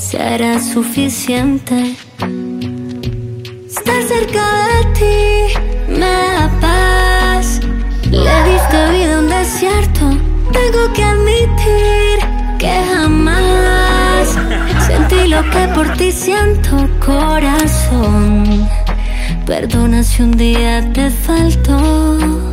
será suficiente. Estar cerca de ti me da paz. Le diste vida a un desierto. Tengo que admitir que jamás sentí lo que por ti siento, corazón. Perdona si un día te faltó.